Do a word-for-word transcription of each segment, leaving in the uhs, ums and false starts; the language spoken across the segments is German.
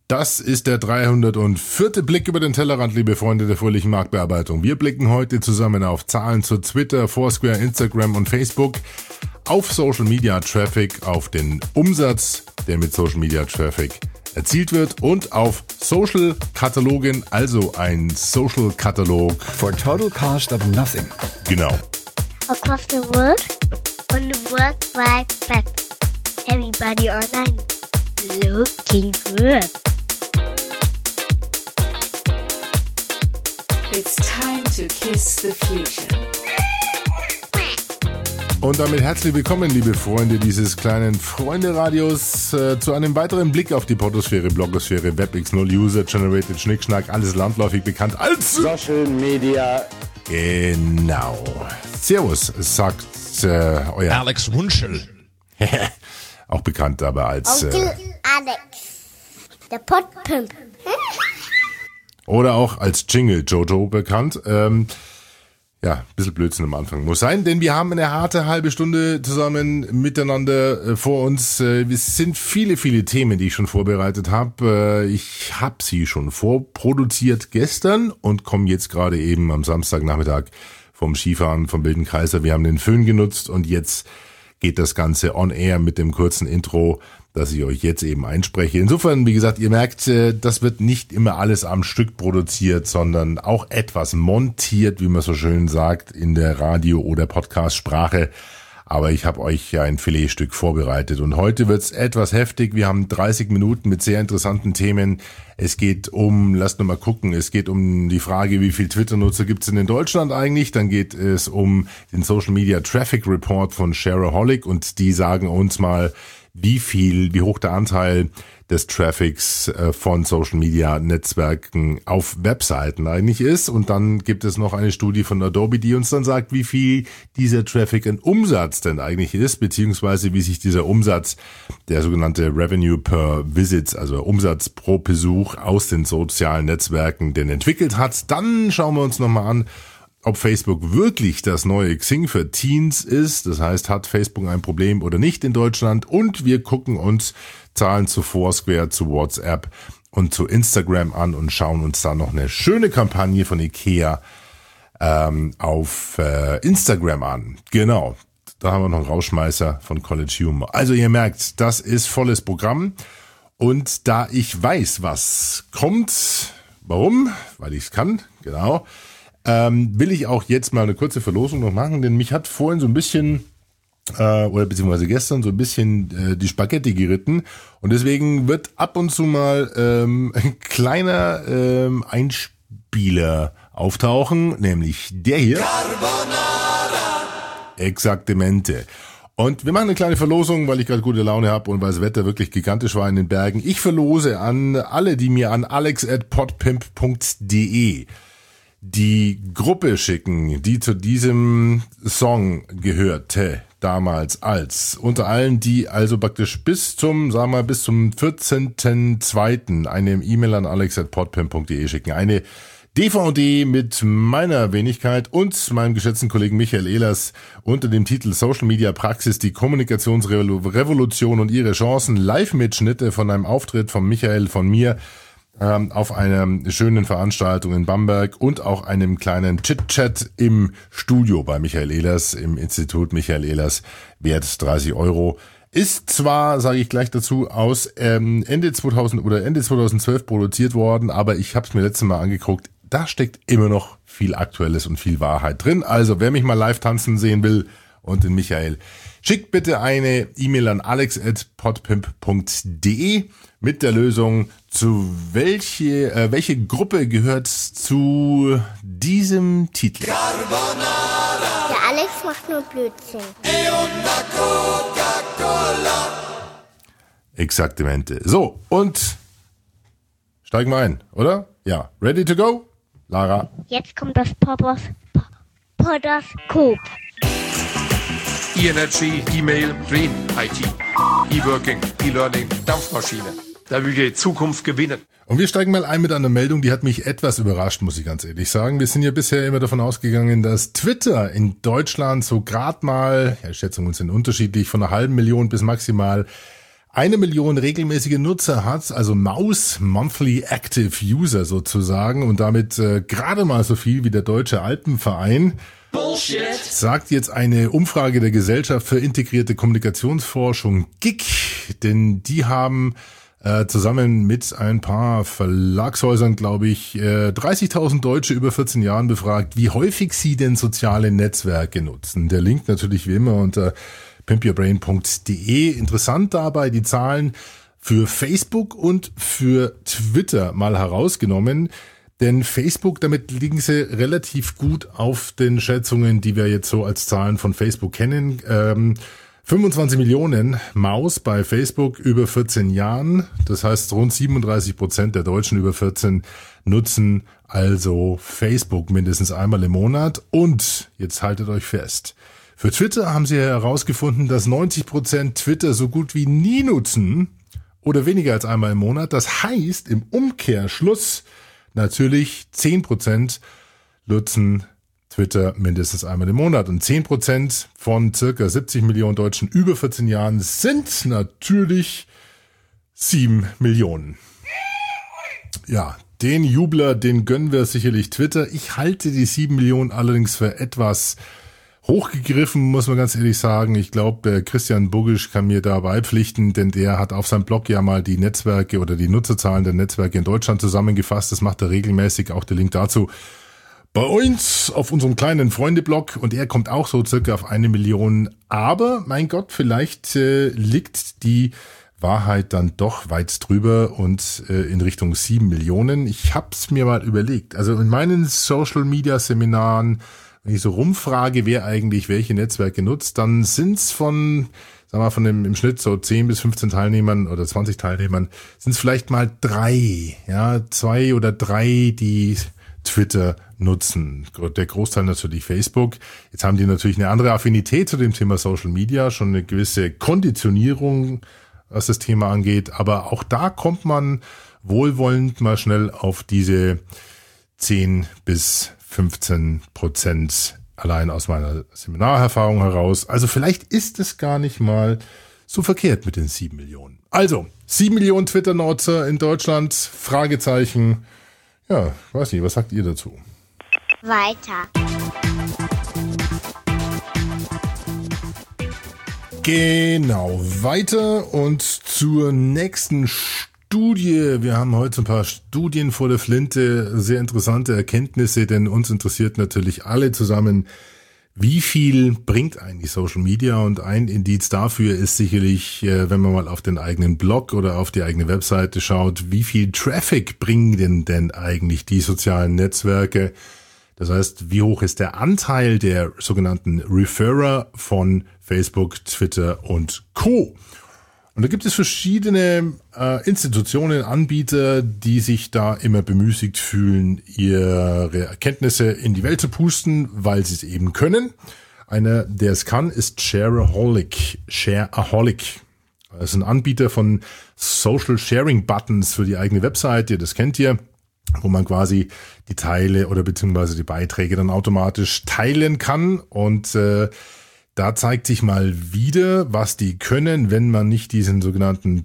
Das ist der dreihundertvierte Blick über den Tellerrand, liebe Freunde der fröhlichen Marktbearbeitung. Wir blicken heute zusammen auf Zahlen zu Twitter, Foursquare, Instagram und Facebook, auf Social Media Traffic, auf den Umsatz, der mit Social Media Traffic erzielt wird, und auf Social Katalogen, also ein Social Katalog for total cost of nothing. Genau. Across the world, on the World Wide Web. Everybody online looking good. It's time to kiss the future. Und damit herzlich willkommen, liebe Freunde dieses kleinen Freunde-Radios, äh, zu einem weiteren Blick auf die Portosphäre, Blogosphäre, WebEx null, User-Generated Schnickschnack, alles landläufig bekannt als Social Media. Genau. Servus, sagt äh, euer Alex Wunschel. Auch bekannt aber als Onkel äh, Alex, der Podpimp. oder auch als Jingle Jojo bekannt. Ähm, ja, ein bisschen Blödsinn am Anfang muss sein, denn wir haben eine harte halbe Stunde zusammen miteinander äh, vor uns. Äh, es sind viele, viele Themen, die ich schon vorbereitet habe. Äh, ich habe sie schon vorproduziert gestern und komme jetzt gerade eben am Samstagnachmittag vom Skifahren vom Wilden Kaiser. Wir haben den Föhn genutzt und jetzt geht das Ganze on air mit dem kurzen Intro, das ich euch jetzt eben einspreche. Insofern, wie gesagt, ihr merkt, das wird nicht immer alles am Stück produziert, sondern auch etwas montiert, wie man so schön sagt, in der Radio- oder Podcast-Sprache. Aber ich habe euch ja ein Filetstück vorbereitet und heute wird's etwas heftig. Wir haben dreißig Minuten mit sehr interessanten Themen. Es geht um, lasst nur mal gucken, es geht um die Frage, wie viel Twitter-Nutzer gibt's denn in Deutschland eigentlich? Dann geht es um den Social Media Traffic Report von Shareaholic und die sagen uns mal, wie viel, wie hoch der Anteil des Traffics von Social Media Netzwerken auf Webseiten eigentlich ist. Und dann gibt es noch eine Studie von Adobe, die uns dann sagt, wie viel dieser Traffic in Umsatz denn eigentlich ist, beziehungsweise wie sich dieser Umsatz, der sogenannte Revenue per Visit, also Umsatz pro Besuch aus den sozialen Netzwerken denn entwickelt hat. Dann schauen wir uns nochmal an, ob Facebook wirklich das neue Xing für Teens ist. Das heißt, hat Facebook ein Problem oder nicht in Deutschland? Und wir gucken uns Zahlen zu Foursquare, zu WhatsApp und zu Instagram an und schauen uns dann noch eine schöne Kampagne von Ikea ähm, auf äh, Instagram an. Genau, da haben wir noch einen Rausschmeißer von College Humor. Also ihr merkt, das ist volles Programm. Und da ich weiß, was kommt, warum? Weil ich es kann, genau. Ähm, will ich auch jetzt mal eine kurze Verlosung noch machen, denn mich hat vorhin so ein bisschen, äh, oder beziehungsweise gestern so ein bisschen äh, die Spaghetti geritten und deswegen wird ab und zu mal ähm, ein kleiner ähm, Einspieler auftauchen, nämlich der hier. Carbonara. Exaktamente. Und wir machen eine kleine Verlosung, weil ich gerade gute Laune habe und weil das Wetter wirklich gigantisch war in den Bergen. Ich verlose an alle, die mir an alex at podpimp punkt de die Gruppe schicken, die zu diesem Song gehörte damals als. Unter allen, die also praktisch bis zum, sagen wir mal, bis zum vierzehnten zweiten eine E-Mail an alex at podpimp punkt de schicken. Eine D V D mit meiner Wenigkeit und meinem geschätzten Kollegen Michael Ehlers unter dem Titel Social Media Praxis, die Kommunikationsrevolution und ihre Chancen. Live-Mitschnitte von einem Auftritt von Michael, von mir, auf einer schönen Veranstaltung in Bamberg und auch einem kleinen Chit-Chat im Studio bei Michael Ehlers, im Institut Michael Ehlers, wert dreißig Euro. Ist zwar, sage ich gleich dazu, aus ähm, Ende zweitausend oder Ende zweitausendzwölf produziert worden, aber ich habe es mir letztes Mal angeguckt, da steckt immer noch viel Aktuelles und viel Wahrheit drin. Also wer mich mal live tanzen sehen will und den Michael, schickt bitte eine E-Mail an alex at podpimp punkt de mit der Lösung, zu welche äh, welche Gruppe gehört zu diesem Titel. Carbonara. Der Alex macht nur Blödsinn. E una Coca-Cola. Exaktamente. So, und steigen wir ein, oder? Ja, ready to go? Lara. Jetzt kommt das Poppers Podoskop. E-Energy, E-Mail, Green, I T, E-Working, E-Learning, Dampfmaschine. Da will die Zukunft gewinnen. Und wir steigen mal ein mit einer Meldung, die hat mich etwas überrascht, muss ich ganz ehrlich sagen. Wir sind ja bisher immer davon ausgegangen, dass Twitter in Deutschland so grad mal, ja, Schätzungen sind unterschiedlich, von einer halben Million bis maximal eine Million regelmäßige Nutzer hat, also Maus Monthly Active User sozusagen und damit äh, gerade mal so viel wie der Deutsche Alpenverein. Bullshit. Sagt jetzt eine Umfrage der Gesellschaft für integrierte Kommunikationsforschung G I C, denn die haben äh, zusammen mit ein paar Verlagshäusern, glaube ich, äh, dreißigtausend Deutsche über vierzehn Jahren befragt, wie häufig sie denn soziale Netzwerke nutzen. Der Link natürlich wie immer unter pimp your brain punkt de. Interessant dabei die Zahlen für Facebook und für Twitter mal herausgenommen. Denn Facebook, damit liegen sie relativ gut auf den Schätzungen, die wir jetzt so als Zahlen von Facebook kennen. Ähm, fünfundzwanzig Millionen Maus bei Facebook über vierzehn Jahren. Das heißt, rund siebenunddreißig Prozent der Deutschen über vierzehn nutzen also Facebook mindestens einmal im Monat. Und jetzt haltet euch fest. Für Twitter haben sie herausgefunden, dass neunzig Prozent Twitter so gut wie nie nutzen oder weniger als einmal im Monat. Das heißt, im Umkehrschluss natürlich zehn Prozent nutzen Twitter mindestens einmal im Monat. Und zehn Prozent von circa siebzig Millionen Deutschen über vierzehn Jahren sind natürlich sieben Millionen. Ja, den Jubler, den gönnen wir sicherlich Twitter. Ich halte die sieben Millionen allerdings für etwas hochgegriffen, muss man ganz ehrlich sagen. Ich glaube, der Christian Bugisch kann mir da beipflichten, denn der hat auf seinem Blog ja mal die Netzwerke oder die Nutzerzahlen der Netzwerke in Deutschland zusammengefasst. Das macht er regelmäßig, auch der Link dazu bei uns auf unserem kleinen Freunde-Blog und er kommt auch so circa auf eine Million. Aber, mein Gott, vielleicht äh, liegt die Wahrheit dann doch weit drüber und äh, in Richtung sieben Millionen. Ich hab's mir mal überlegt. Also in meinen Social-Media-Seminaren, wenn ich so rumfrage, wer eigentlich welche Netzwerke nutzt, dann sind's von, sagen wir mal, von dem im Schnitt so zehn bis fünfzehn Teilnehmern oder zwanzig Teilnehmern, sind's vielleicht mal drei, ja, zwei oder drei, die Twitter nutzen. Der Großteil natürlich Facebook. Jetzt haben die natürlich eine andere Affinität zu dem Thema Social Media, schon eine gewisse Konditionierung, was das Thema angeht. Aber auch da kommt man wohlwollend mal schnell auf diese zehn bis fünfzehn Prozent allein aus meiner Seminarerfahrung heraus. Also vielleicht ist es gar nicht mal so verkehrt mit den sieben Millionen. Also, sieben Millionen Twitter-Nutzer in Deutschland, Fragezeichen. Ja, weiß nicht, was sagt ihr dazu? Weiter. Genau, weiter und zur nächsten Studie. Wir haben heute ein paar Studien vor der Flinte, sehr interessante Erkenntnisse, denn uns interessiert natürlich alle zusammen, wie viel bringt eigentlich Social Media? Und ein Indiz dafür ist sicherlich, wenn man mal auf den eigenen Blog oder auf die eigene Webseite schaut, wie viel Traffic bringen denn denn eigentlich die sozialen Netzwerke? Das heißt, wie hoch ist der Anteil der sogenannten Referrer von Facebook, Twitter und Co.? Und da gibt es verschiedene äh, Institutionen, Anbieter, die sich da immer bemüßigt fühlen, ihre Erkenntnisse in die Welt zu pusten, weil sie es eben können. Einer, der es kann, ist Shareaholic. Shareaholic. Das ist ein Anbieter von Social Sharing Buttons für die eigene Webseite, das kennt ihr, wo man quasi die Teile oder beziehungsweise die Beiträge dann automatisch teilen kann und äh, da zeigt sich mal wieder, was die können, wenn man nicht diesen sogenannten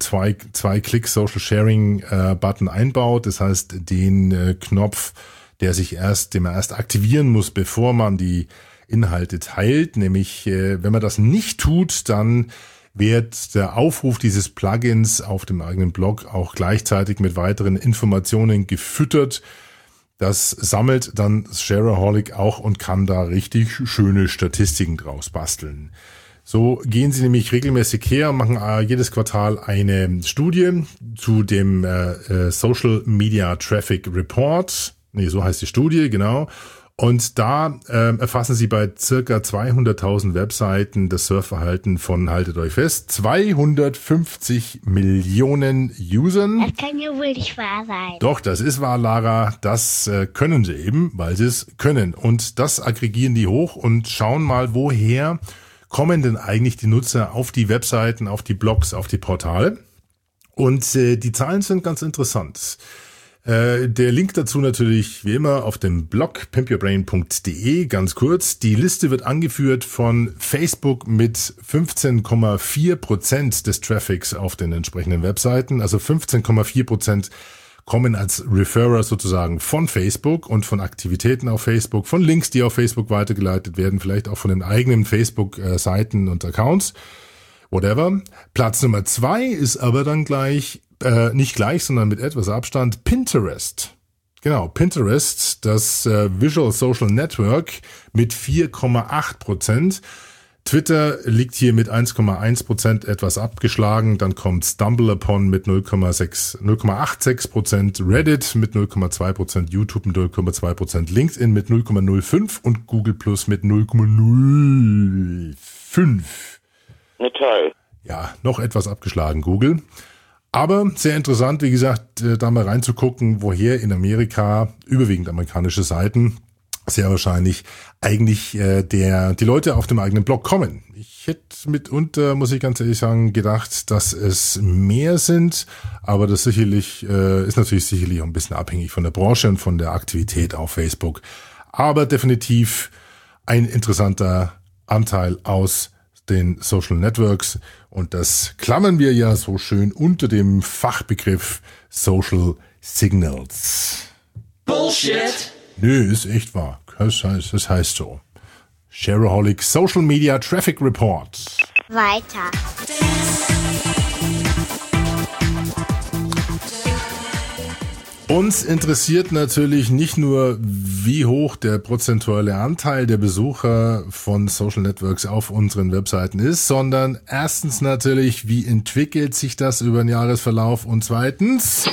Zwei-Klick-Social-Sharing-Button einbaut. Das heißt, den äh, Knopf, der sich erst, den man erst aktivieren muss, bevor man die Inhalte teilt. Nämlich, äh, wenn man das nicht tut, dann wird der Aufruf dieses Plugins auf dem eigenen Blog auch gleichzeitig mit weiteren Informationen gefüttert. Das sammelt dann Shareaholic auch und kann da richtig schöne Statistiken draus basteln. So gehen sie nämlich regelmäßig her, machen jedes Quartal eine Studie zu dem äh, Social Media Traffic Report. Nee, so heißt die Studie, genau. Und da äh, erfassen sie bei circa zweihunderttausend Webseiten das Surfverhalten von, haltet euch fest, zweihundertfünfzig Millionen Usern. Das kann ja wohl nicht wahr sein. Doch, das ist wahr, Lara. Das äh, können sie eben, weil sie es können. Und das aggregieren die hoch und schauen mal, woher kommen denn eigentlich die Nutzer auf die Webseiten, auf die Blogs, auf die Portale. Und äh, die Zahlen sind ganz interessant. Äh, der Link dazu natürlich wie immer auf dem Blog pimp your brain punkt de. Ganz kurz, die Liste wird angeführt von Facebook mit fünfzehn Komma vier Prozent des Traffics auf den entsprechenden Webseiten. Also fünfzehn Komma vier Prozent kommen als Referrer sozusagen von Facebook und von Aktivitäten auf Facebook, von Links, die auf Facebook weitergeleitet werden, vielleicht auch von den eigenen Facebook-Seiten und Accounts, whatever. Platz Nummer zwei ist aber dann gleich, äh, nicht gleich, sondern mit etwas Abstand, Pinterest. Genau, Pinterest, das äh, Visual Social Network mit vier Komma acht Prozent. Twitter liegt hier mit eins Komma eins Prozent etwas abgeschlagen, dann kommt StumbleUpon mit null Komma achtundsechzig Prozent, Reddit mit null Komma zwei Prozent, YouTube mit null Komma zwei Prozent, LinkedIn mit null Komma null fünf und Google Plus mit null Komma null fünf. Na toll. Ja, noch etwas abgeschlagen, Google. Aber sehr interessant, wie gesagt, da mal reinzugucken, woher in Amerika, überwiegend amerikanische Seiten, sehr wahrscheinlich eigentlich äh, der die Leute auf dem eigenen Blog kommen. Ich hätte mitunter, muss ich ganz ehrlich sagen, gedacht, dass es mehr sind, aber das sicherlich äh, ist natürlich sicherlich auch ein bisschen abhängig von der Branche und von der Aktivität auf Facebook. Aber definitiv ein interessanter Anteil aus den Social Networks und das klammern wir ja so schön unter dem Fachbegriff Social Signals. Bullshit! Nö, ist echt wahr. Das heißt, das heißt so. Shareaholic Social Media Traffic Report. Weiter. Uns interessiert natürlich nicht nur, wie hoch der prozentuale Anteil der Besucher von Social Networks auf unseren Webseiten ist, sondern erstens natürlich, wie entwickelt sich das über den Jahresverlauf und zweitens,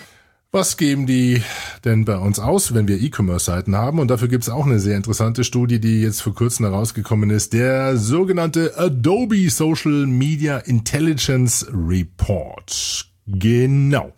was geben die denn bei uns aus, wenn wir E-Commerce-Seiten haben? Und dafür gibt es auch eine sehr interessante Studie, die jetzt vor kurzem herausgekommen ist. Der sogenannte Adobe Social Media Intelligence Report. Genau.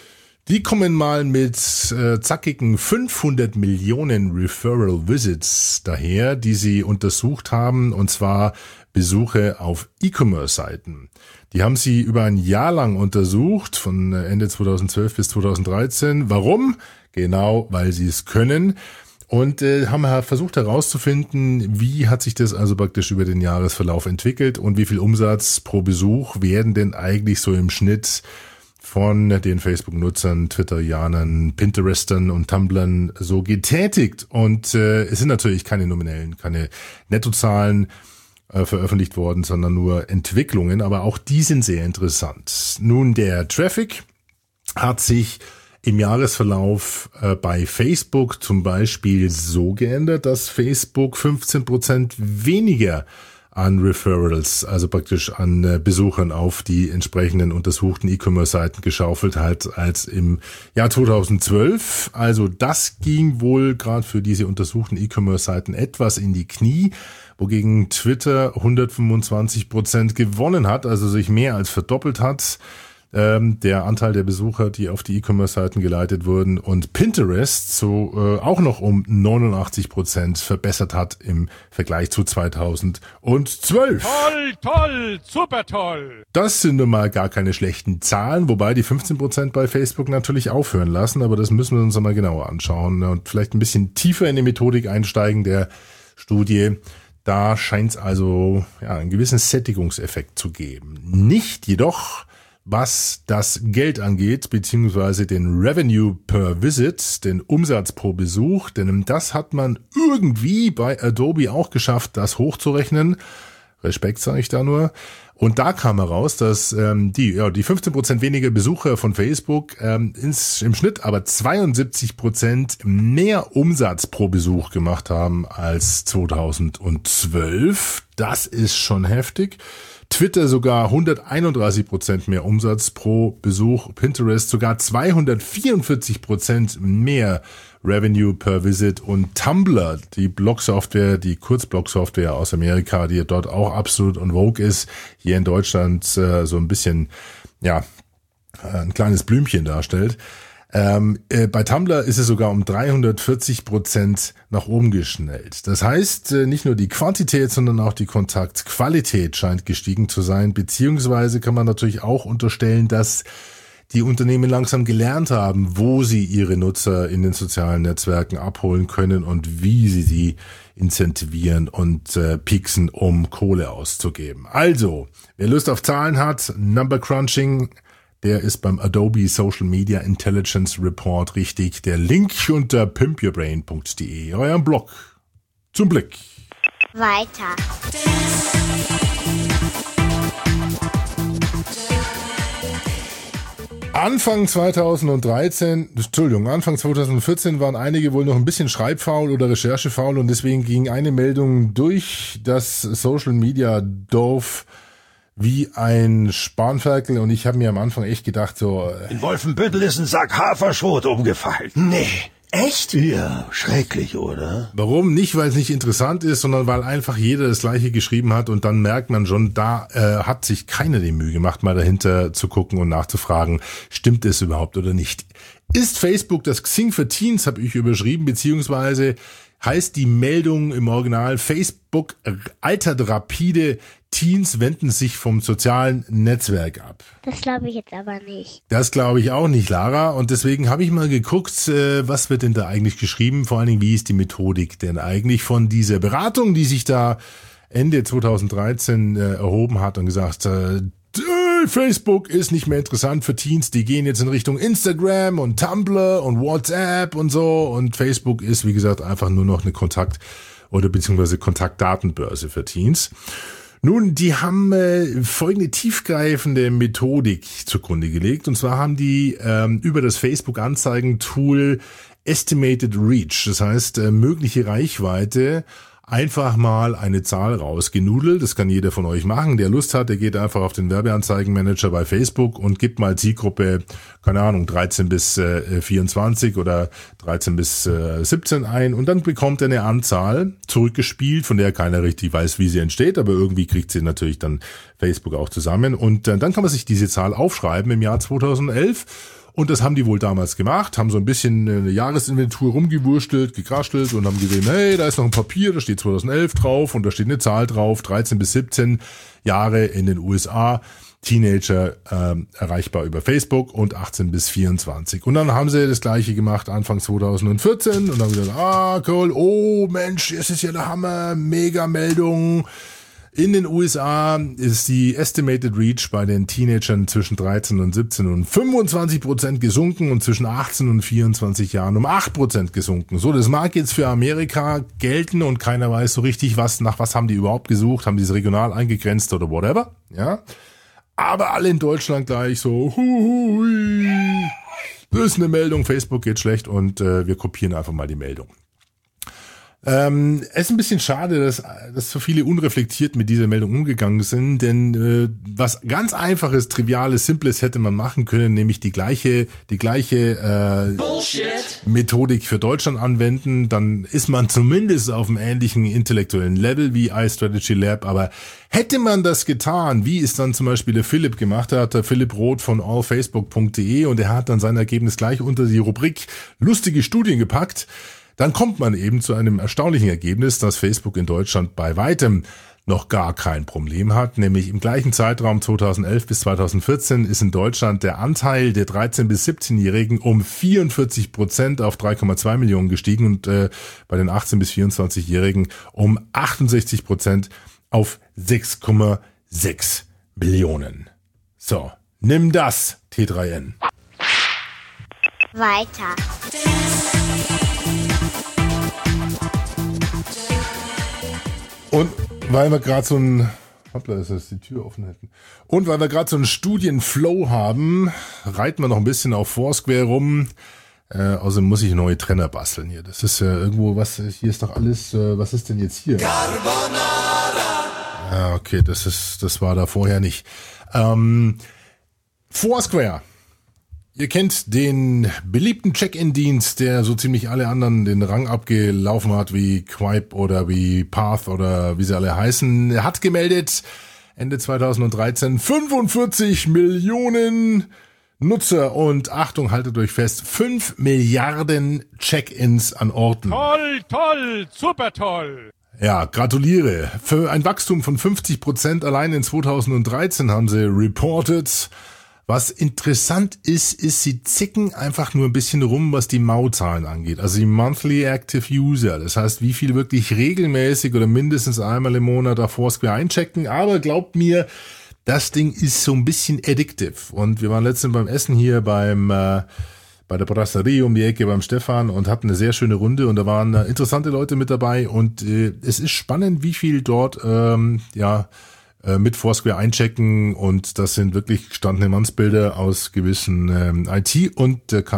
Die kommen mal mit äh, zackigen fünfhundert Millionen Referral Visits daher, die sie untersucht haben, und zwar Besuche auf E-Commerce-Seiten. Die haben sie über ein Jahr lang untersucht, von Ende zweitausendzwölf bis zweitausenddreizehn. Warum? Genau, weil sie es können. Und äh, haben versucht herauszufinden, wie hat sich das also praktisch über den Jahresverlauf entwickelt und wie viel Umsatz pro Besuch werden denn eigentlich so im Schnitt von den Facebook-Nutzern, Twitterianern, Pinterestern und Tumblern so getätigt. Und äh, es sind natürlich keine nominellen, keine Nettozahlen äh, veröffentlicht worden, sondern nur Entwicklungen. Aber auch die sind sehr interessant. Nun, der Traffic hat sich im Jahresverlauf äh, bei Facebook zum Beispiel so geändert, dass Facebook fünfzehn Prozent weniger an Referrals, also praktisch an äh, Besuchern auf die entsprechenden untersuchten E-Commerce-Seiten geschaufelt hat als im Jahr zweitausendzwölf. Also das ging wohl gerade für diese untersuchten E-Commerce-Seiten etwas in die Knie, wogegen Twitter hundertfünfundzwanzig Prozent gewonnen hat, also sich mehr als verdoppelt hat. Ähm, der Anteil der Besucher, die auf die E-Commerce-Seiten geleitet wurden, und Pinterest so äh, auch noch um neunundachtzig Prozent verbessert hat im Vergleich zu zweitausendzwölf. Toll, toll, super toll. Das sind nun mal gar keine schlechten Zahlen, wobei die fünfzehn Prozent bei Facebook natürlich aufhören lassen, aber das müssen wir uns einmal genauer anschauen und vielleicht ein bisschen tiefer in die Methodik einsteigen der Studie. Da scheint es also ja, einen gewissen Sättigungseffekt zu geben. Nicht jedoch was das Geld angeht, beziehungsweise den Revenue per Visit, den Umsatz pro Besuch, denn das hat man irgendwie bei Adobe auch geschafft, das hochzurechnen. Respekt sage ich da nur. Und da kam heraus, dass ähm, die ja die fünfzehn Prozent weniger Besucher von Facebook ähm, ins, im Schnitt aber zweiundsiebzig Prozent mehr Umsatz pro Besuch gemacht haben als zweitausendzwölf. Das ist schon heftig. Twitter sogar hunderteinunddreißig Prozent mehr Umsatz pro Besuch, Pinterest sogar zweihundertvierundvierzig Prozent mehr Revenue per Visit und Tumblr, die Blogsoftware, die Kurzblogsoftware aus Amerika, die dort auch absolut en vogue ist, hier in Deutschland äh, so ein bisschen, ja, ein kleines Blümchen darstellt. Ähm, äh, bei Tumblr ist es sogar um dreihundertvierzig Prozent nach oben geschnellt. Das heißt, äh, nicht nur die Quantität, sondern auch die Kontaktqualität scheint gestiegen zu sein, beziehungsweise kann man natürlich auch unterstellen, dass die Unternehmen langsam gelernt haben, wo sie ihre Nutzer in den sozialen Netzwerken abholen können und wie sie sie incentivieren und äh, pieksen, um Kohle auszugeben. Also, wer Lust auf Zahlen hat, Number Crunching, der ist beim Adobe Social Media Intelligence Report richtig. Der Link unter pimp your brain punkt de, eurem Blog zum Blick. Weiter. Anfang zweitausenddreizehn, Entschuldigung, Anfang zweitausendvierzehn waren einige wohl noch ein bisschen schreibfaul oder recherchefaul und deswegen ging eine Meldung durch das Social Media Dorf wie ein Spanferkel und ich habe mir am Anfang echt gedacht so... In Wolfenbüttel ist ein Sack Haferschrot umgefallen. Nee. Echt? Ja, schrecklich, oder? Warum? Nicht, weil es nicht interessant ist, sondern weil einfach jeder das Gleiche geschrieben hat und dann merkt man schon, da äh, hat sich keiner die Mühe gemacht, mal dahinter zu gucken und nachzufragen, stimmt es überhaupt oder nicht. Ist Facebook das Xing für Teens, habe ich überschrieben, beziehungsweise heißt die Meldung im Original, Facebook altert rapide, Teens wenden sich vom sozialen Netzwerk ab. Das glaube ich jetzt aber nicht. Das glaube ich auch nicht, Lara. Und deswegen habe ich mal geguckt, äh, was wird denn da eigentlich geschrieben? Vor allen Dingen, wie ist die Methodik denn eigentlich von dieser Beratung, die sich da Ende zweitausenddreizehn äh, erhoben hat und gesagt, äh, Facebook ist nicht mehr interessant für Teens, die gehen jetzt in Richtung Instagram und Tumblr und WhatsApp und so und Facebook ist, wie gesagt, einfach nur noch eine Kontakt- oder beziehungsweise Kontaktdatenbörse für Teens. Nun, die haben äh, folgende tiefgreifende Methodik zugrunde gelegt und zwar haben die ähm, über das Facebook-Anzeigen-Tool Estimated Reach, das heißt äh, mögliche Reichweite, einfach mal eine Zahl rausgenudelt. Das kann jeder von euch machen, der Lust hat. Der geht einfach auf den Werbeanzeigenmanager bei Facebook und gibt mal Zielgruppe, keine Ahnung, dreizehn bis vierundzwanzig oder dreizehn bis siebzehn ein und dann bekommt er eine Anzahl zurückgespielt, von der keiner richtig weiß, wie sie entsteht, aber irgendwie kriegt sie natürlich dann Facebook auch zusammen und dann kann man sich diese Zahl aufschreiben im Jahr zweitausendelf. Und das haben die wohl damals gemacht, haben so ein bisschen eine Jahresinventur rumgewurstelt, gekraschelt und haben gesehen, hey, da ist noch ein Papier, da steht zweitausendelf drauf und da steht eine Zahl drauf, dreizehn bis siebzehn Jahre in den U S A, Teenager ähm, erreichbar über Facebook und achtzehn bis vierundzwanzig. Und dann haben sie das gleiche gemacht Anfang zweitausendvierzehn und haben gesagt, ah cool, oh Mensch, es ist ja der Hammer, Mega-Meldung. In den U S A ist die Estimated Reach bei den Teenagern zwischen dreizehn und siebzehn und fünfundzwanzig Prozent gesunken und zwischen achtzehn und vierundzwanzig Jahren um acht Prozent gesunken. So, das mag jetzt für Amerika gelten und keiner weiß so richtig, was, nach was haben die überhaupt gesucht, haben die es regional eingegrenzt oder whatever, ja. Aber alle in Deutschland gleich so, hui, das ist eine Meldung, Facebook geht schlecht und äh, wir kopieren einfach mal die Meldung. Ähm, es ist ein bisschen schade, dass, dass so viele unreflektiert mit dieser Meldung umgegangen sind, denn äh, was ganz einfaches, triviales, simples hätte man machen können, nämlich die gleiche, die gleiche äh, Bullshit. Methodik für Deutschland anwenden, dann ist man zumindest auf einem ähnlichen intellektuellen Level wie iStrategy Lab, aber hätte man das getan, wie es dann zum Beispiel der Philipp gemacht hat, der Philipp Roth von all facebook punkt de und er hat dann sein Ergebnis gleich unter die Rubrik lustige Studien gepackt, dann kommt man eben zu einem erstaunlichen Ergebnis, dass Facebook in Deutschland bei weitem noch gar kein Problem hat, nämlich im gleichen Zeitraum zweitausendelf bis zweitausendvierzehn ist in Deutschland der Anteil der dreizehn bis siebzehn-Jährigen um vierundvierzig Prozent auf drei Komma zwei Millionen gestiegen und äh, bei den achtzehn bis vierundzwanzig-Jährigen um achtundsechzig Prozent auf sechs Komma sechs Millionen. So, nimm das, T drei N. Weiter. Und weil wir gerade so ein, hoppla, ist das die Tür offen hätten. Und weil wir gerade so einen Studienflow haben, reiten wir noch ein bisschen auf Foursquare rum. Äh, also muss ich neue Trenner basteln hier. Das ist ja äh, irgendwo, was, hier ist doch alles, äh, was ist denn jetzt hier? Carbonara. Ja, okay, das ist, das war da vorher nicht. Ähm, Foursquare. Ihr kennt den beliebten Check-in-Dienst, der so ziemlich alle anderen den Rang abgelaufen hat, wie Quip oder wie Path oder wie sie alle heißen. Er hat gemeldet, Ende zweitausenddreizehn, fünfundvierzig Millionen Nutzer und Achtung, haltet euch fest, fünf Milliarden Check-ins an Orten. Toll, toll, super toll. Ja, gratuliere. Für ein Wachstum von fünfzig Prozent allein in zweitausenddreizehn haben sie reported. Was interessant ist, ist, sie zicken einfach nur ein bisschen rum, was die M A U-Zahlen angeht. Also die Monthly Active User. Das heißt, wie viel wirklich regelmäßig oder mindestens einmal im Monat auf Foursquare einchecken. Aber glaubt mir, das Ding ist so ein bisschen addictive. Und wir waren letztens beim Essen hier beim äh, bei der Brasserie um die Ecke beim Stefan und hatten eine sehr schöne Runde. Und da waren äh, interessante Leute mit dabei. Und äh, es ist spannend, wie viel dort ähm, ja mit Foursquare einchecken, und das sind wirklich gestandene Mannsbilder aus gewissen ähm, I T- und äh,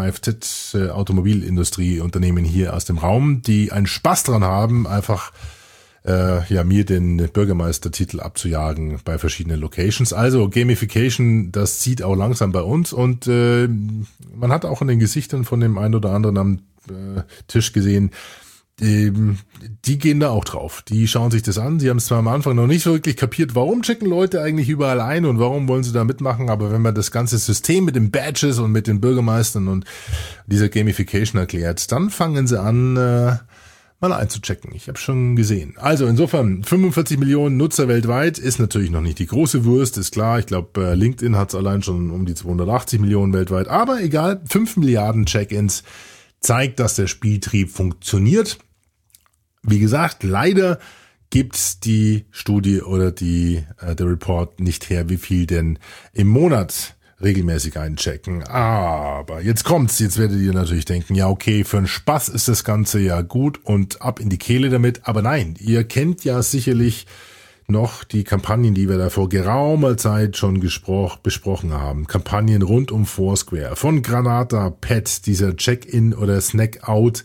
Kfz-Automobilindustrie-Unternehmen hier aus dem Raum, die einen Spaß dran haben, einfach äh, ja mir den Bürgermeistertitel abzujagen bei verschiedenen Locations. Also Gamification, das zieht auch langsam bei uns, und äh, man hat auch in den Gesichtern von dem einen oder anderen am äh, Tisch gesehen, die gehen da auch drauf. Die schauen sich das an. Sie haben es zwar am Anfang noch nicht so wirklich kapiert, warum checken Leute eigentlich überall ein und warum wollen sie da mitmachen, aber wenn man das ganze System mit den Badges und mit den Bürgermeistern und dieser Gamification erklärt, dann fangen sie an, äh, mal einzuchecken. Ich habe schon gesehen. Also insofern, fünfundvierzig Millionen Nutzer weltweit ist natürlich noch nicht die große Wurst, ist klar. Ich glaube, LinkedIn hat es allein schon um die zweihundertachtzig Millionen weltweit. Aber egal, fünf Milliarden Check-ins zeigt, dass der Spieltrieb funktioniert. Wie gesagt, leider gibt's die Studie oder die äh, der Report nicht her, wie viel denn im Monat regelmäßig einchecken. Aber jetzt kommt's, jetzt werdet ihr natürlich denken, ja okay, für einen Spaß ist das Ganze ja gut und ab in die Kehle damit. Aber nein, ihr kennt ja sicherlich noch die Kampagnen, die wir da vor geraumer Zeit schon gespro- besprochen haben. Kampagnen rund um Foursquare. Von Granata, Pet, dieser Check-in oder Snack-out,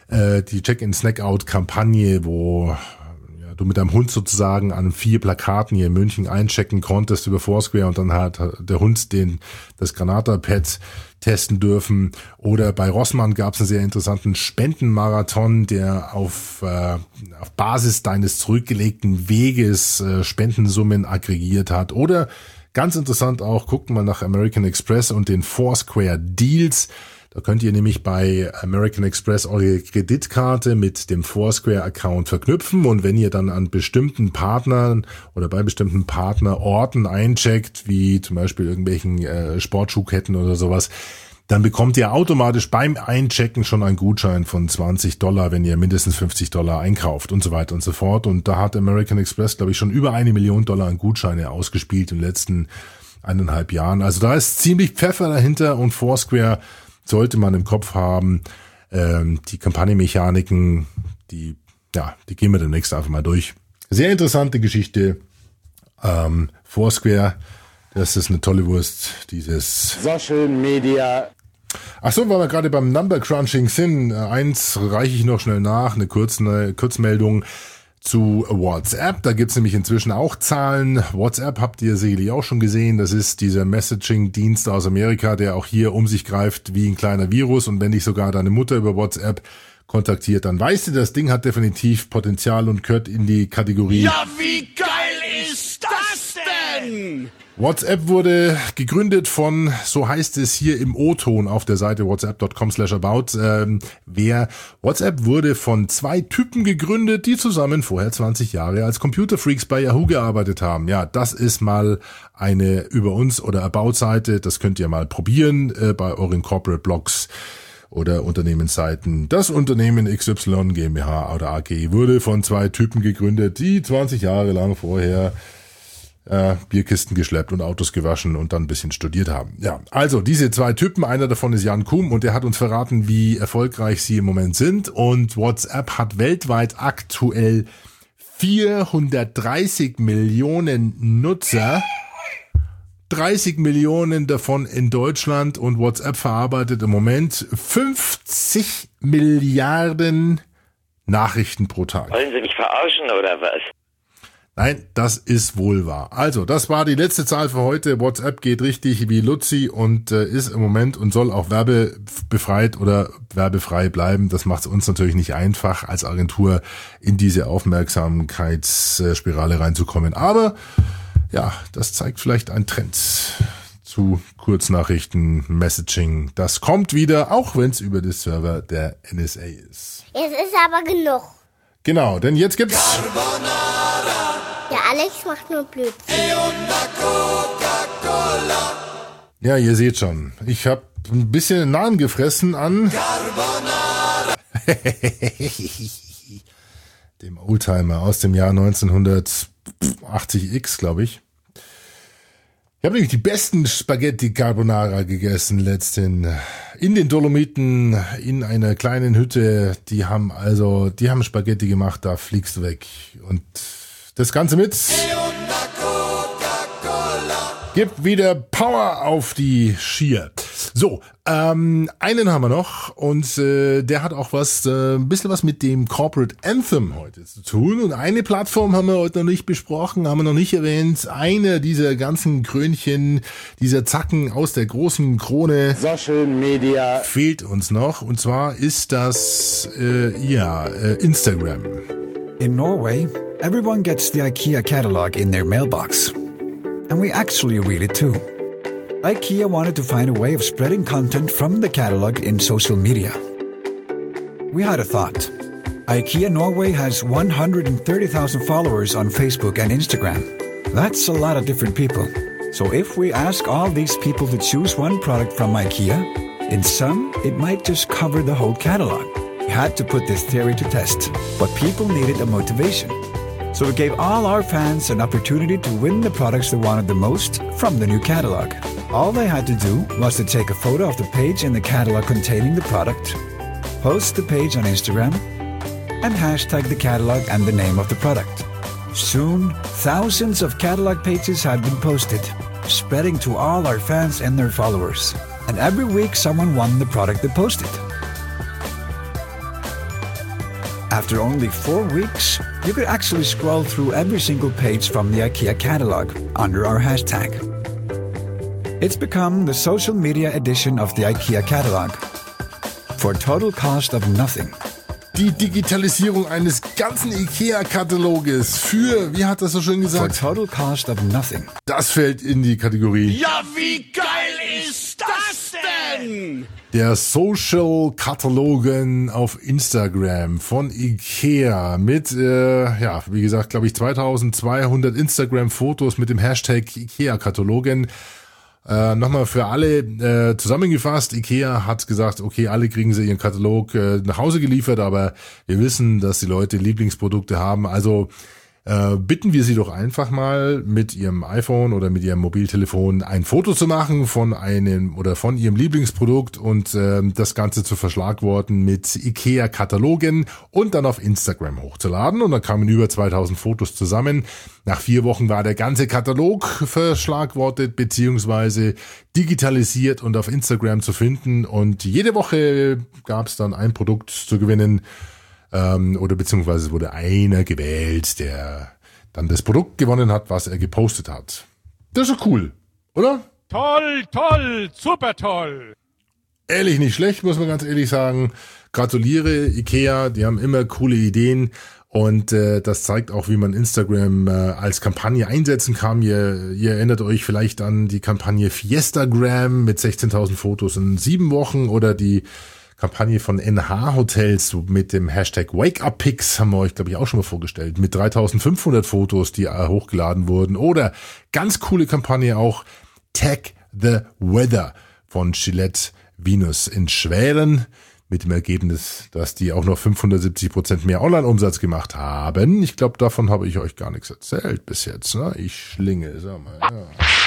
die Check-in-Snack-out-Kampagne, wo ja, du mit deinem Hund sozusagen an vier Plakaten hier in München einchecken konntest über Foursquare und dann hat der Hund den das Granata-Pad testen dürfen. Oder bei Rossmann gab es einen sehr interessanten Spendenmarathon, der auf, äh, auf Basis deines zurückgelegten Weges äh, Spendensummen aggregiert hat. Oder ganz interessant auch, guckt mal nach American Express und den Foursquare Deals. Da könnt ihr nämlich bei American Express eure Kreditkarte mit dem Foursquare-Account verknüpfen, und wenn ihr dann an bestimmten Partnern oder bei bestimmten Partnerorten eincheckt, wie zum Beispiel irgendwelchen äh, Sportschuhketten oder sowas, dann bekommt ihr automatisch beim Einchecken schon einen Gutschein von zwanzig Dollar, wenn ihr mindestens fünfzig Dollar einkauft und so weiter und so fort. Und da hat American Express, glaube ich, schon über eine Million Dollar an Gutscheine ausgespielt in den letzten eineinhalb Jahren. Also da ist ziemlich Pfeffer dahinter, und Foursquare sollte man im Kopf haben. Ähm, die Kampagnenmechaniken, die, ja, die gehen wir demnächst einfach mal durch. Sehr interessante Geschichte. Ähm, Foursquare, das ist eine tolle Wurst, dieses Social Media. Ach so, weil wir gerade beim Number Crunching sind. Eins reiche ich noch schnell nach, eine kurze eine Kurzmeldung zu WhatsApp. Da gibt's nämlich inzwischen auch Zahlen. WhatsApp habt ihr sicherlich auch schon gesehen. Das ist dieser Messaging-Dienst aus Amerika, der auch hier um sich greift wie ein kleiner Virus. Und wenn dich sogar deine Mutter über WhatsApp kontaktiert, dann weißt du, das Ding hat definitiv Potenzial und gehört in die Kategorie. Ja, wie geil ist das denn? WhatsApp wurde gegründet von, so heißt es hier im O-Ton auf der Seite whatsapp dot com slash about, ähm, wer, WhatsApp wurde von zwei Typen gegründet, die zusammen vorher zwanzig Jahre als Computerfreaks bei Yahoo gearbeitet haben. Ja, das ist mal eine über uns oder About-Seite, das könnt ihr mal probieren äh, bei euren Corporate-Blogs oder Unternehmensseiten. Das Unternehmen X Y GmbH oder A G wurde von zwei Typen gegründet, die zwanzig Jahre lang vorher Äh, Bierkisten geschleppt und Autos gewaschen und dann ein bisschen studiert haben. Ja, also diese zwei Typen, einer davon ist Jan Kuhn, und der hat uns verraten, wie erfolgreich sie im Moment sind, und WhatsApp hat weltweit aktuell vierhundertdreißig Millionen Nutzer, dreißig Millionen davon in Deutschland, und WhatsApp verarbeitet im Moment fünfzig Milliarden Nachrichten pro Tag. Wollen Sie mich verarschen oder was? Nein, das ist wohl wahr. Also, das war die letzte Zahl für heute. WhatsApp geht richtig wie Luzi und äh, ist im Moment und soll auch werbebefreit oder werbefrei bleiben. Das macht es uns natürlich nicht einfach, als Agentur in diese Aufmerksamkeitsspirale reinzukommen. Aber ja, das zeigt vielleicht einen Trend zu Kurznachrichten, Messaging. Das kommt wieder, auch wenn es über die Server der N S A ist. Jetzt ist aber genug. Genau, denn jetzt gibt's Der Alex macht nur Blödsinn. E una Coca-Cola. Ja, ihr seht schon, ich habe ein bisschen den Namen gefressen an Carbonara. Dem Oldtimer aus dem Jahr neunzehnhundertachtzig X, glaube ich. Ich habe nämlich die besten Spaghetti Carbonara gegessen letztens in den Dolomiten in einer kleinen Hütte. Die haben also, die haben Spaghetti gemacht, da fliegst du weg. Und das Ganze mit gibt wieder Power auf die Skier. So, ähm, einen haben wir noch und äh, der hat auch was, äh, ein bisschen was mit dem Corporate Anthem heute zu tun. Und eine Plattform haben wir heute noch nicht besprochen, haben wir noch nicht erwähnt. Eine dieser ganzen Krönchen, dieser Zacken aus der großen Krone Social Media fehlt uns noch. Und zwar ist das, äh, ja, äh, Instagram. In Norway, everyone gets the IKEA catalog in their mailbox. And we actually read it too. IKEA wanted to find a way of spreading content from the catalog in social media. We had a thought. IKEA Norway has one hundred thirty thousand followers on Facebook and Instagram. That's a lot of different people. So if we ask all these people to choose one product from IKEA, in some, it might just cover the whole catalog. We had to put this theory to test, but people needed a motivation. So we gave all our fans an opportunity to win the products they wanted the most from the new catalog. All they had to do was to take a photo of the page in the catalog containing the product, post the page on Instagram, and hashtag the catalog and the name of the product. Soon, thousands of catalog pages had been posted, spreading to all our fans and their followers. And every week someone won the product they posted. After only four weeks, you could actually scroll through every single page from the IKEA catalog under our hashtag. It's become the social media edition of the IKEA catalog. For a total cost of nothing. Die Digitalisierung eines ganzen IKEA-Kataloges für, wie hat das so schön gesagt? For a total cost of nothing. Das fällt in die Kategorie. Ja, wie geil ist das denn? Der Social-Katalogen auf Instagram von IKEA mit, äh, ja, wie gesagt, glaube ich, zweitausendzweihundert Instagram-Fotos mit dem Hashtag IKEA-Katalogen. Äh, nochmal für alle äh, zusammengefasst, IKEA hat gesagt, okay, alle kriegen sie ihren Katalog äh, nach Hause geliefert, aber wir wissen, dass die Leute Lieblingsprodukte haben, also äh, bitten wir sie doch einfach mal mit ihrem iPhone oder mit ihrem Mobiltelefon ein Foto zu machen von einem oder von ihrem Lieblingsprodukt und äh, das Ganze zu verschlagworten mit IKEA-Katalogen und dann auf Instagram hochzuladen und dann kamen über zweitausend Fotos zusammen. Nach vier Wochen war der ganze Katalog verschlagwortet beziehungsweise digitalisiert und auf Instagram zu finden und jede Woche gab es dann ein Produkt zu gewinnen ähm, oder beziehungsweise wurde einer gewählt, der dann das Produkt gewonnen hat, was er gepostet hat. Das ist doch cool, oder? Toll, toll, super toll. Ehrlich nicht schlecht, muss man ganz ehrlich sagen. Gratuliere IKEA, die haben immer coole Ideen. Und äh, das zeigt auch, wie man Instagram äh, als Kampagne einsetzen kann. Ihr, ihr erinnert euch vielleicht an die Kampagne Fiestagram mit sechzehntausend Fotos in sieben Wochen oder die Kampagne von N H Hotels mit dem Hashtag WakeUpPics haben wir euch, glaube ich, auch schon mal vorgestellt, mit dreitausendfünfhundert Fotos, die äh, hochgeladen wurden. Oder ganz coole Kampagne auch Tag the Weather von Gillette Venus in Schweren. Mit dem Ergebnis, dass die auch noch fünfhundertsiebzig Prozent mehr Online-Umsatz gemacht haben. Ich glaube, davon habe ich euch gar nichts erzählt bis jetzt. Ne? Ich schlinge, sag mal. Ja.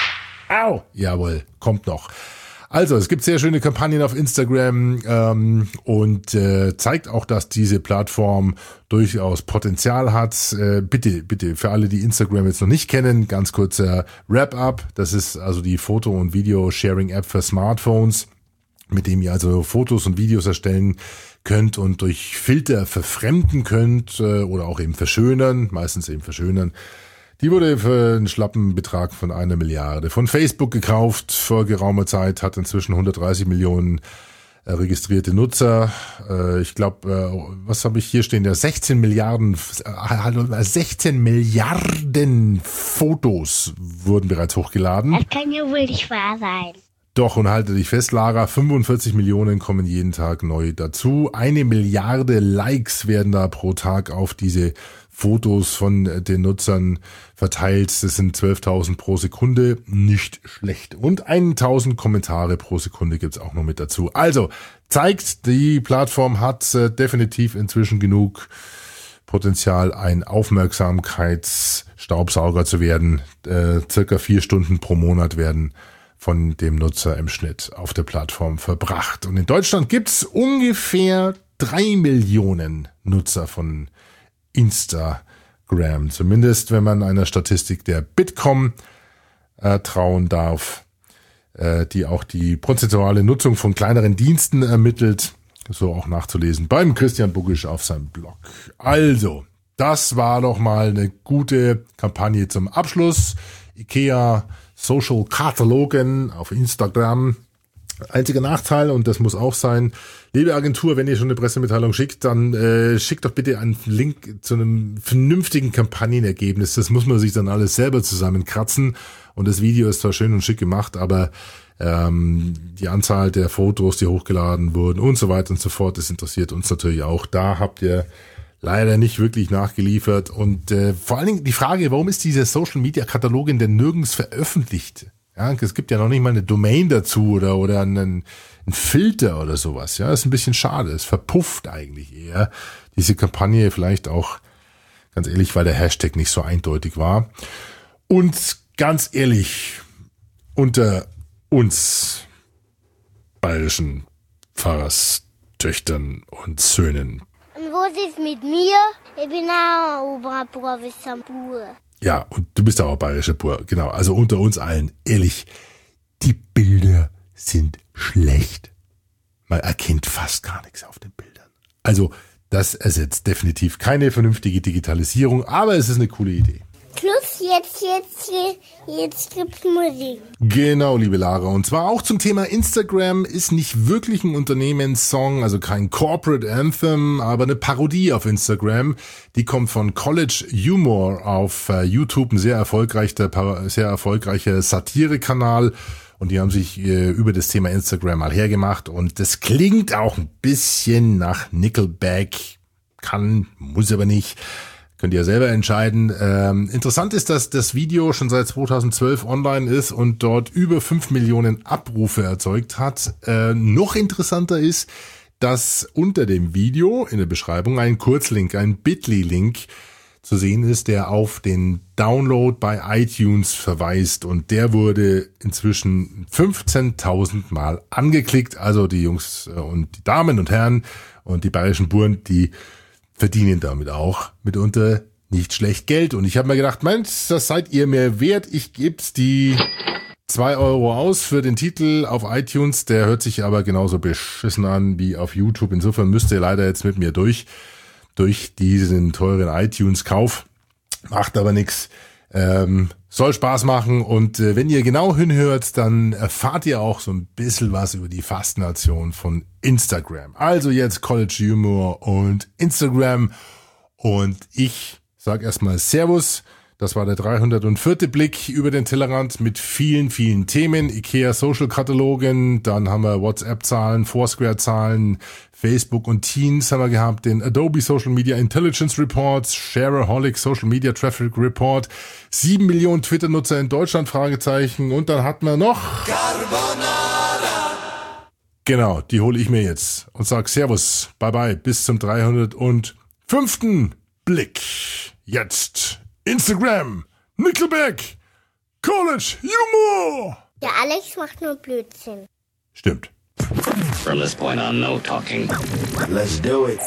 Au! Jawohl, kommt noch. Also, es gibt sehr schöne Kampagnen auf Instagram ähm, und äh, zeigt auch, dass diese Plattform durchaus Potenzial hat. Äh, bitte, bitte, für alle, die Instagram jetzt noch nicht kennen, ganz kurzer Wrap-up. Das ist also die Foto- und Video-Sharing-App für Smartphones, mit dem ihr also Fotos und Videos erstellen könnt und durch Filter verfremden könnt äh, oder auch eben verschönern, meistens eben verschönern. Die wurde für einen schlappen Betrag von einer Milliarde von Facebook gekauft vor geraumer Zeit, hat inzwischen hundertdreißig Millionen äh, registrierte Nutzer. Äh, ich glaube, äh, was habe ich hier stehen? Ja, sechzehn Milliarden, äh, sechzehn Milliarden Fotos wurden bereits hochgeladen. Das kann ja wohl nicht wahr sein. Doch, und halte dich fest, Lara, fünfundvierzig Millionen kommen jeden Tag neu dazu. Eine Milliarde Likes werden da pro Tag auf diese Fotos von den Nutzern verteilt. Das sind zwölftausend pro Sekunde. Nicht schlecht. Und tausend Kommentare pro Sekunde gibt's auch noch mit dazu. Also, zeigt, die Plattform hat äh, definitiv inzwischen genug Potenzial, ein Aufmerksamkeitsstaubsauger zu werden. Äh, circa vier Stunden pro Monat werden von dem Nutzer im Schnitt auf der Plattform verbracht. Und in Deutschland gibt's ungefähr drei Millionen Nutzer von Instagram. Zumindest, wenn man einer Statistik der Bitkom äh, trauen darf, äh, die auch die prozentuale Nutzung von kleineren Diensten ermittelt. So auch nachzulesen beim Christian Buggisch auf seinem Blog. Also, das war doch mal eine gute Kampagne zum Abschluss. IKEA Social Katalogen auf Instagram. Einziger Nachteil, und das muss auch sein, liebe Agentur, wenn ihr schon eine Pressemitteilung schickt, dann äh, schickt doch bitte einen Link zu einem vernünftigen Kampagnenergebnis. Das muss man sich dann alles selber zusammenkratzen. Und das Video ist zwar schön und schick gemacht, aber ähm, die Anzahl der Fotos, die hochgeladen wurden und so weiter und so fort, das interessiert uns natürlich auch. Da habt ihr leider nicht wirklich nachgeliefert. Und äh, vor allen Dingen die Frage, warum ist diese Social-Media-Katalogin denn nirgends veröffentlicht? Ja, es gibt ja noch nicht mal eine Domain dazu oder oder einen, einen Filter oder sowas. Ja, das ist ein bisschen schade. Es verpufft eigentlich eher diese Kampagne, vielleicht auch, ganz ehrlich, weil der Hashtag nicht so eindeutig war. Und ganz ehrlich, unter uns bayerischen Pfarrerstöchtern und Söhnen. Und was ist mit mir? Ich bin auch Oberprofessor pur. Ja, und du bist auch bayerischer Pur, genau. Also unter uns allen, ehrlich, die Bilder sind schlecht. Man erkennt fast gar nichts auf den Bildern. Also das ersetzt definitiv keine vernünftige Digitalisierung, aber es ist eine coole Idee. Plus jetzt, jetzt, jetzt gibt's Musik. Genau, liebe Lara. Und zwar auch zum Thema Instagram ist nicht wirklich ein Unternehmenssong, also kein Corporate Anthem, aber eine Parodie auf Instagram. Die kommt von College Humor auf uh, YouTube, ein sehr erfolgreicher, sehr erfolgreicher Satire-Kanal. Und die haben sich äh, über das Thema Instagram mal hergemacht. Und das klingt auch ein bisschen nach Nickelback. Kann, muss aber nicht. Könnt ihr selber entscheiden. Ähm, interessant ist, dass das Video schon seit zweitausendzwölf online ist und dort über fünf Millionen Abrufe erzeugt hat. Äh, noch interessanter ist, dass unter dem Video in der Beschreibung ein Kurzlink, ein Bitly-Link zu sehen ist, der auf den Download bei iTunes verweist. Und der wurde inzwischen fünfzehntausend Mal angeklickt. Also die Jungs und die Damen und Herren und die bayerischen Buren, die verdienen damit auch mitunter nicht schlecht Geld. Und ich habe mir gedacht, Mensch, das seid ihr mir wert. Ich geb's die zwei Euro aus für den Titel auf iTunes. Der hört sich aber genauso beschissen an wie auf YouTube. Insofern müsst ihr leider jetzt mit mir durch, durch diesen teuren iTunes-Kauf. Macht aber nix. Ähm, soll Spaß machen. Und äh, wenn ihr genau hinhört, dann erfahrt ihr auch so ein bisschen was über die Faszination von Instagram. Also jetzt College Humor und Instagram. Und ich sag erstmal Servus. Das war der dreihundertvierte Blick über den Tellerrand mit vielen, vielen Themen. IKEA Social Katalogen, dann haben wir WhatsApp-Zahlen, Foursquare-Zahlen, Facebook und Teens haben wir gehabt, den Adobe Social Media Intelligence Report, Shareaholic Social Media Traffic Report, sieben Millionen Twitter-Nutzer in Deutschland, Fragezeichen, und dann hatten wir noch Carbonara. Genau, die hole ich mir jetzt und sag Servus, bye bye, bis zum dreihundertfünften Blick. Jetzt Instagram, Nickelback, College Humor. Der Alex macht nur Blödsinn. Stimmt. From this point on, no talking. Let's do it.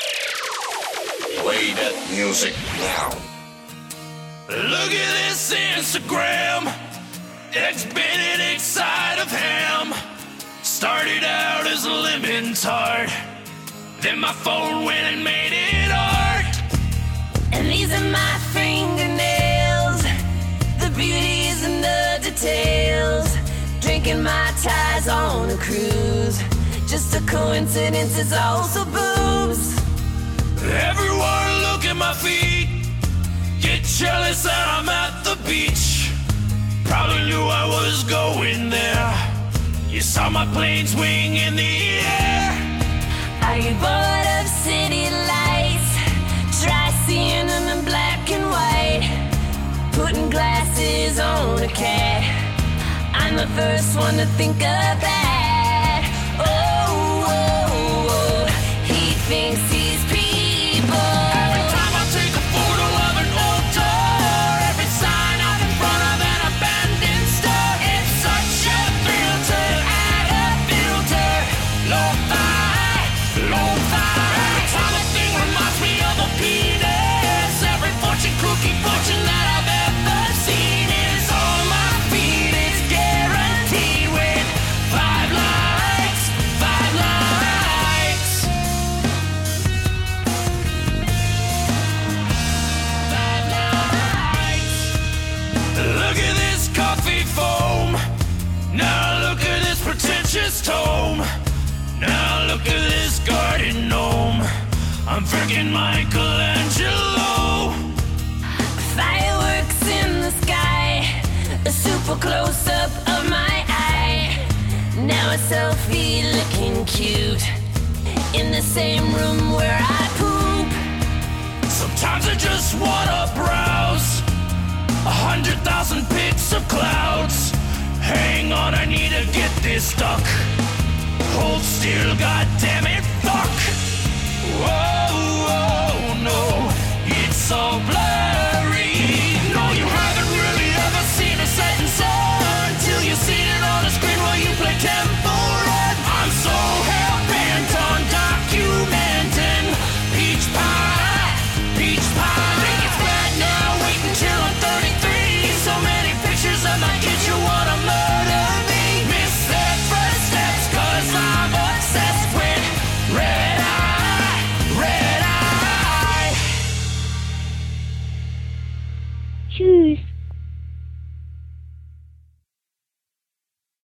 Play that music now. Look at this Instagram. It's Benedict side of ham. Started out as a lemon tart. Then my phone went and made it art. And these are my fingernails. The beauty's in the details. Drinking my ties on a cruise. Just a coincidence, it's also boobs. Everyone look at my feet. Get jealous that I'm at the beach. Probably knew I was going there. You saw my planes wing in the air. Are you bored of city lights? Try seeing them in black and white. Putting glasses on a cat. I'm the first one to think of that. Oh, oh, oh. He thinks he's people. Every time I take a photo of an old door, every sign out in front of an abandoned store, it's such a thrill to add a filter. Lo-fi, lo-fi. Every time a thing reminds me of a penis. Every fortune cookie fortune that I've ever seen is on my feed. It's guaranteed with five likes, five likes. Five likes. Look at this coffee foam. Now look at this pretentious tome. Now look at this garden gnome. I'm freaking Michelangelo. Fireworks in the sky. A super close-up of my eye. Now a selfie looking cute. In the same room where I poop. Sometimes I just wanna browse. A hundred thousand pics of clouds. Hang on, I need to get this stuck. Hold still, goddammit.